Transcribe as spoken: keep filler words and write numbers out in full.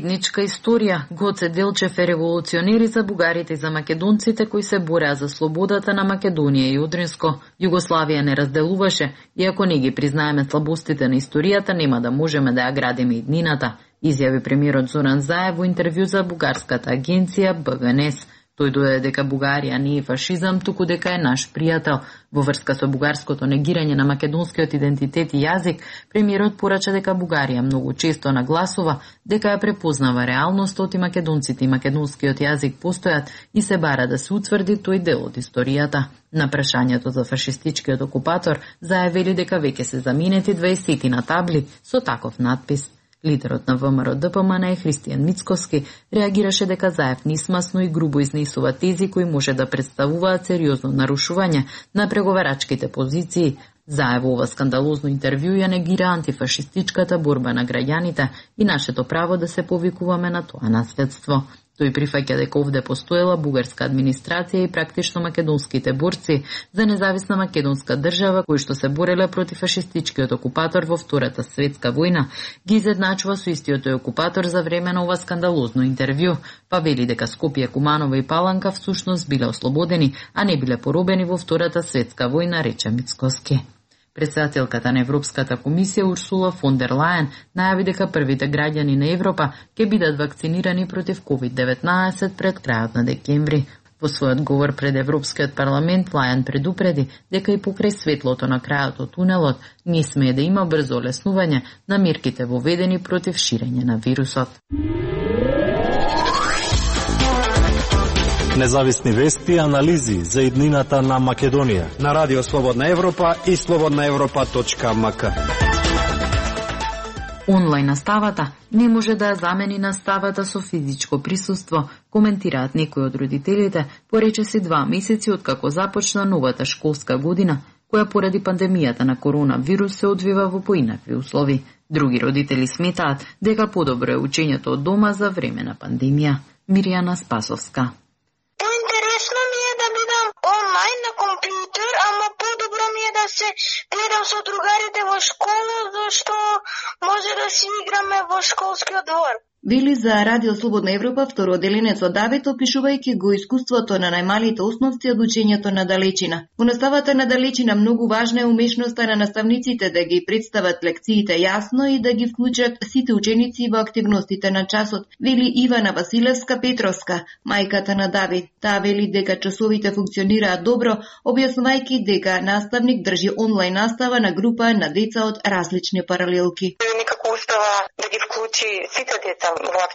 заедничка историја. Гоце Делчев е револуционери за бугарите и за македонците кои се бореа за слободата на Македонија и Одринско. Југославија не разделуваше и ако не ги признаеме слабостите на историјата, нема да можеме да ја градиме иднината, изјави премиерот Зоран Заев во интервју за бугарската агенција Б Г Н С. Тој додаде дека Бугарија не е фашизам, туку дека е наш пријател. Во врска со бугарското негирање на македонскиот идентитет и јазик, премиерот порача дека Бугарија многу често нагласува дека ја препознава реалноста и македонците и македонскиот јазик постојат и се бара да се утврди тој дел од историјата. На прашањето за фашистичкиот окупатор, заявили дека веќе се заменети дваесетина табли со таков надпис. Лидерот на В М Р Д П М Н Христијан Мицкоски реагираше дека Заев нисмасно и грубо изнесува тези кои може да представуваат сериозно нарушување на преговарачките позиции. Заев во ова скандалозно интервју ја негира антифашистичката борба на граѓаните и нашето право да се повикуваме на тоа наследство. Тој прифаќа дека овде постоела бугарска администрација и практично македонските борци за независна македонска држава кои што се бореле против фашистичкиот окупатор во Втората светска војна, ги изедначува со истиот тој окупатор за време на ова скандалозно интервју, па вели дека Скопје, Куманово и Паланка всушност биле ослободени, а не биле поробени во Втората светска војна, рече Мицкоски. Председателката на Европската комисија Урсула фон дер Лајен најави дека првите граѓани на Европа ќе бидат вакцинирани против ковид деветнаесет пред крајот на декември. Во својот говор пред Европскиот парламент Лајен предупреди дека и покрај светлото на крајот од тунелот не смее да има брзо олеснување на мерките воведени против ширење на вирусот. Независни вести и анализи за иднината на Македонија на Радио Слободна Европа и слободна европа точка м к. Онлайн наставата не може да ја замени наставата со физичко присуство, коментираат некои од родителите, поречиси два месеци откако започна новата школска година, која поради пандемијата на коронавирус се одвива во поинакви услови. Други родители сметаат дека подобро е учењето од дома за време на пандемија. Миријана Спасовска. Поинтересно ми е да бидам онлайн на компјутер, ама подобро ми е да се гледам со другарите во школа, зашто може да си играме во школскиот двор. Вели за Радио Слободна Европа второ одделенецо Давид, опишувајќи го искуството на најмалите основци од учењето на далечина. Во наставата на далечина многу важна е умешноста на наставниците да ги представат лекциите јасно и да ги вклучат сите ученици во активностите на часот, вели Ивана Василевска Петровска, мајката на Давид. Таа вели дека часовите функционираат добро, објаснувајќи дека наставник држи онлайн настава на група на деца од различни паралелки. Некако успева да ги вклучи сите деца во